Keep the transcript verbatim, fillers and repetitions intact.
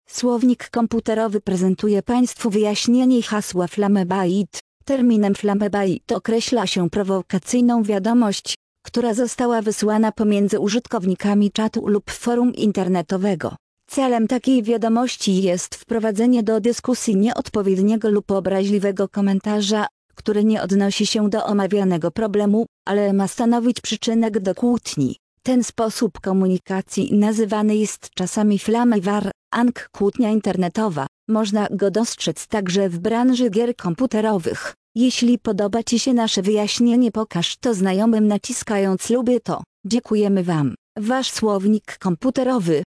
Słownik komputerowy prezentuje Państwu wyjaśnienie hasła Flamebyte. Terminem Flamebyte określa się prowokacyjną wiadomość, która została wysłana pomiędzy użytkownikami czatu lub forum internetowego. Celem takiej wiadomości jest wprowadzenie do dyskusji nieodpowiedniego lub obraźliwego komentarza, który nie odnosi się do omawianego problemu, ale ma stanowić przyczynek do kłótni. Ten sposób komunikacji nazywany jest czasami Flamewar, ang kłótnia internetowa. Można go dostrzec także w branży gier komputerowych. Jeśli podoba Ci się nasze wyjaśnienie, pokaż to znajomym naciskając lubię to. Dziękujemy Wam. Wasz słownik komputerowy.